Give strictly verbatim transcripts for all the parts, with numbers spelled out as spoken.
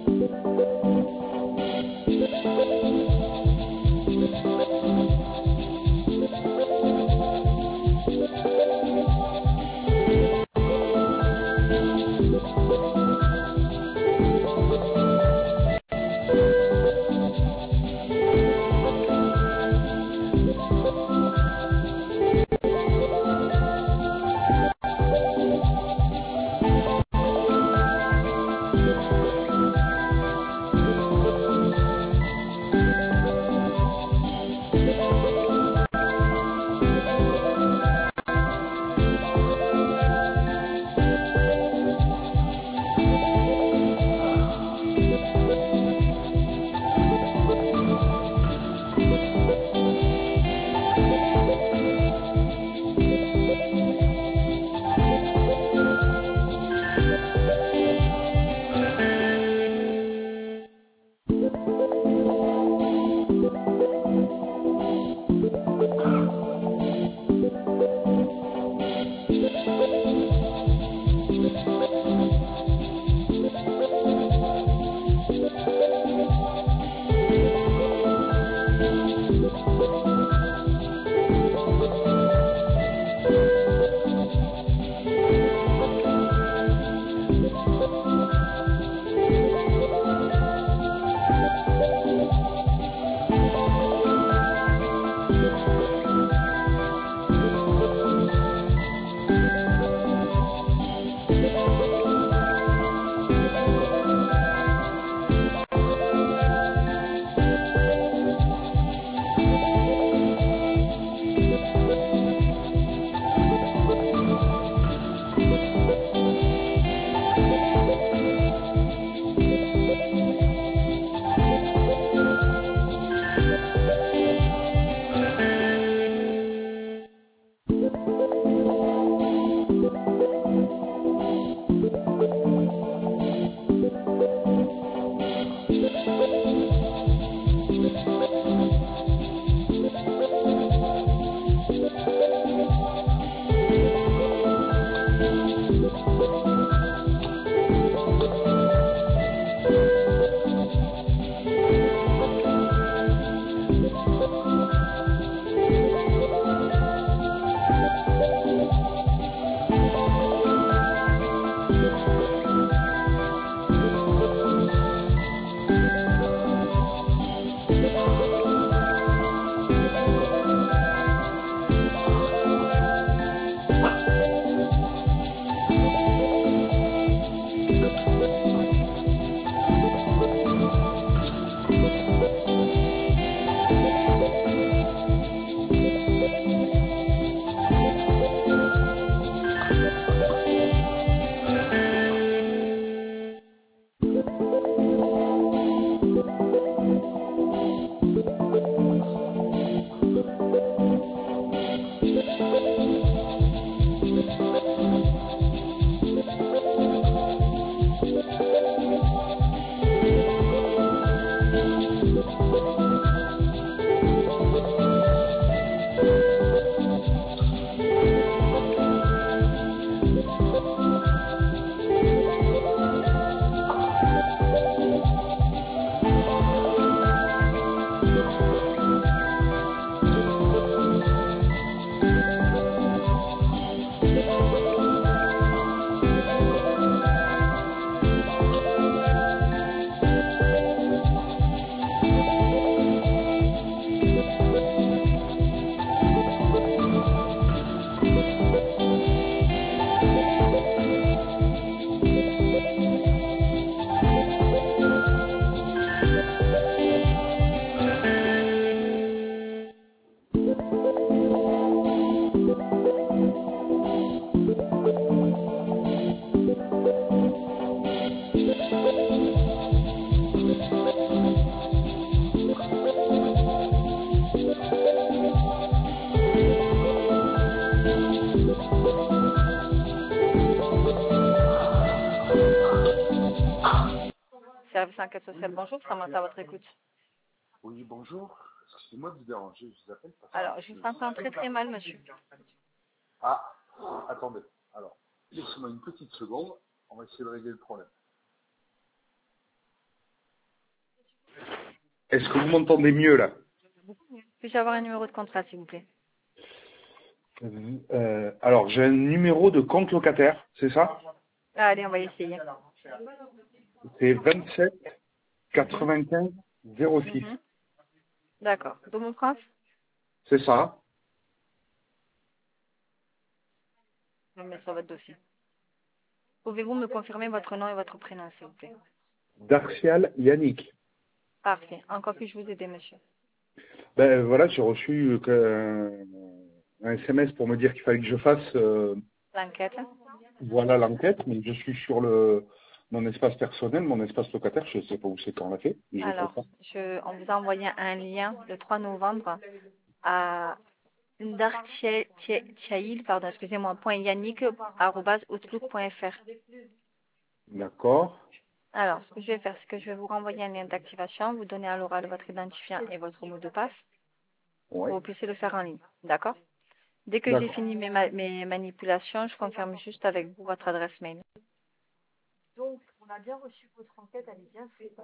Service enquête sociale, Oui, bonjour, Samantha à votre écoute. oui, bonjour. Excusez-moi de vous déranger, je vous appelle parce Alors, je que... vous entends très très mal, monsieur. Ah, attendez. Alors, laissez-moi une petite seconde. On va essayer de régler le problème. Est-ce que vous m'entendez mieux là? Puis-je avoir un numéro de contrat, s'il vous plaît? Euh, Alors, j'ai un numéro de compte locataire, c'est ça? Ah, allez, on va essayer. C'est vingt-sept Mhm. quatre-vingt-quinze zéro six. Mhm. D'accord. Domon France? C'est ça? Je vais me mettre sur votre dossier. Pouvez-vous me confirmer votre nom et votre prénom, s'il vous plaît? Darcial Yannick. Parfait. Encore puis-je vous aider, monsieur? Ben voilà, j'ai reçu euh, un S M S pour me dire qu'il fallait que je fasse euh, L'enquête? voilà l'enquête, mais je suis sur le mon espace personnel, mon espace locataire, je ne sais pas où c'est qu'on l'a fait. Je fais Alors, ça. je, on vous a envoyé un lien le trois novembre à dartiail, pardon, excusez-moi, point yannick, arobase outlook point fr. D'accord. Alors, ce que je vais faire, c'est que je vais vous renvoyer un lien d'activation, vous donner à l'oral votre identifiant et votre mot de passe pour Ouais. que vous puissiez le faire en ligne. D'accord? Dès que j'ai D'accord. fini mes, ma- mes manipulations, je confirme juste avec vous votre adresse mail. Donc, on a bien reçu votre enquête, elle est bien faite.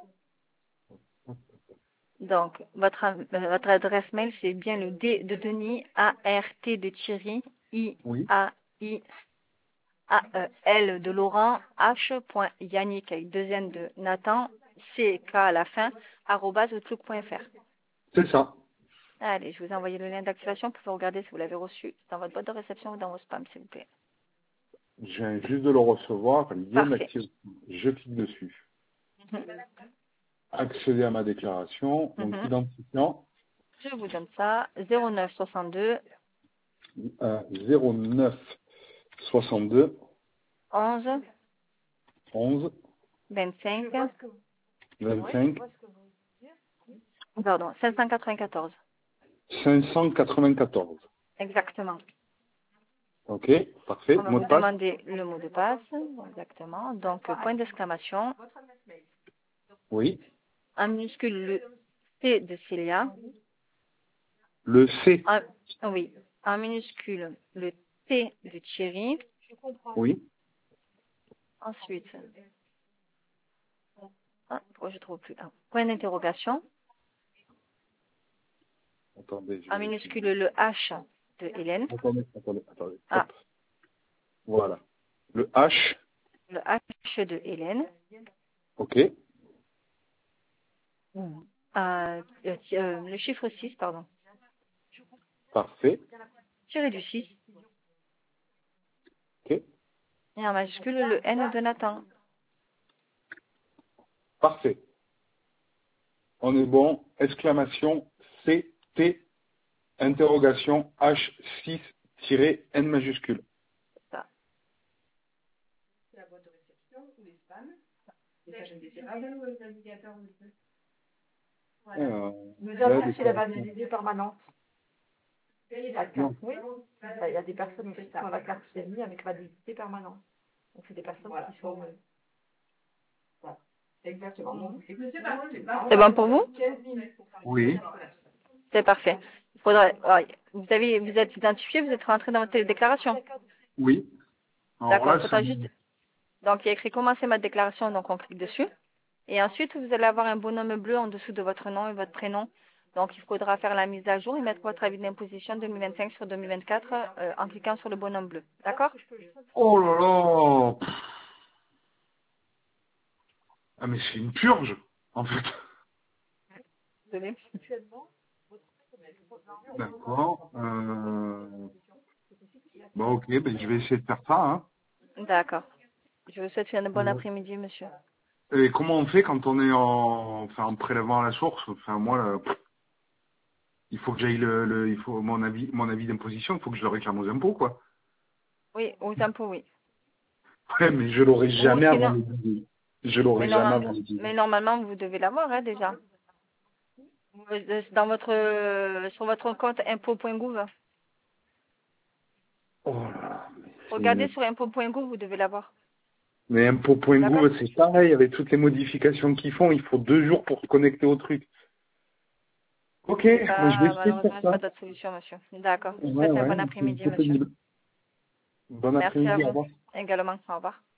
Donc, votre, euh, votre adresse mail, c'est bien le D de Denis, A R T de Thierry, I Oui. A I A E L de Laurent, H. Yannick avec deux N de Nathan, C K à la fin, arobase outlook point fr. C'est ça. Allez, je vous ai envoyé le lien d'activation. Vous pouvez regarder si vous l'avez reçu dans votre boîte de réception ou dans vos spams, s'il vous plaît. Je viens juste de le recevoir, lien Parfait. d'activation. Je clique dessus. Mhm. Accéder à ma déclaration, donc Mhm. identifiant Je vous donne ça. zéro neuf soixante-deux euh, zéro neuf soixante-deux onze onze vingt-cinq vingt-cinq pardon, cinq cent quatre-vingt-quatorze. cinq cent quatre-vingt-quatorze. Exactement. Ok, parfait. On va Mot vous de passe? demander le mot de passe. Exactement. Donc, euh, point d'exclamation. Oui. En minuscule, le T de Célia. Le C? En- oui. En minuscule, le T de Thierry. Oui. Ensuite, ah, pourquoi je ne trouve plus? Ah, point d'interrogation. Attendez, je En vérifie. minuscule, le H de Hélène. Attendez, attendez, attendez. Ah, Hop. Voilà. Le H. le H de Hélène. Ok. Euh, euh, euh, le chiffre six, pardon. Parfait. Tiré du six. Ok. Et en majuscule, le N de Nathan. Parfait. On est bon. Exclamation C T interrogation H six N majuscule. Ça. Euh, Nous là, avons reçu la déclaration. validité permanente. La carte, Non. oui. Il y a des personnes aussi qui ont la carte C M I avec validité permanente. Donc, c'est des personnes Voilà. qui sont. euh, voilà. Exactement. Donc, c'est C'est bon pour vous? quinze minutes pour faire une Oui. déclaration. C'est parfait. Il faudra, ouais, vous avez, vous êtes identifié, vous êtes rentré dans votre déclaration. Oui. Alors D'accord, il là, ça faudra me- juste, donc il y a écrit commencer ma déclaration, donc on clique dessus. Et ensuite, vous allez avoir un bonhomme bleu en dessous de votre nom et votre prénom. Donc, il faudra faire la mise à jour et mettre votre avis d'imposition deux mille vingt-cinq sur deux mille vingt-quatre euh, en cliquant sur le bonhomme bleu. D'accord? Oh là là. Pff. Ah mais c'est une purge, en fait. Désolée. D'accord. Euh... Bon, ok, ben, je vais essayer de faire ça. Hein. D'accord. Je vous souhaite un bon Euh, après-midi, monsieur. Et comment on fait quand on est en, enfin, en prélèvement à la source? Enfin, moi, là, pff, il faut que j'aille le, le, il faut mon avis, mon avis d'imposition, il faut que je le réclame aux impôts, quoi. Oui, aux impôts, oui. Ouais, mais je l'aurai Ou jamais avant sinon, le dix. Je mais, l'aurai jamais normal, avant le dix. mais normalement, vous devez l'avoir hein, déjà. Euh, Dans votre, euh, sur votre compte impôt point gouv. Oh là là, mais c'est Regardez une... sur impôt point gouv, vous devez l'avoir. Mais D'accord? impôt.gouv, c'est pareil, avec toutes les modifications qu'ils font, il faut deux jours pour se connecter au truc. Ok, C'est moi je vais pas, essayer de faire malheureusement, c'est ça. pas d'autre solution, monsieur. D'accord. Je vous Ouais, souhaite un ouais, bon c'est après-midi, c'est monsieur. pénible. Bon Merci à après-midi, au vous revoir. également. Au revoir.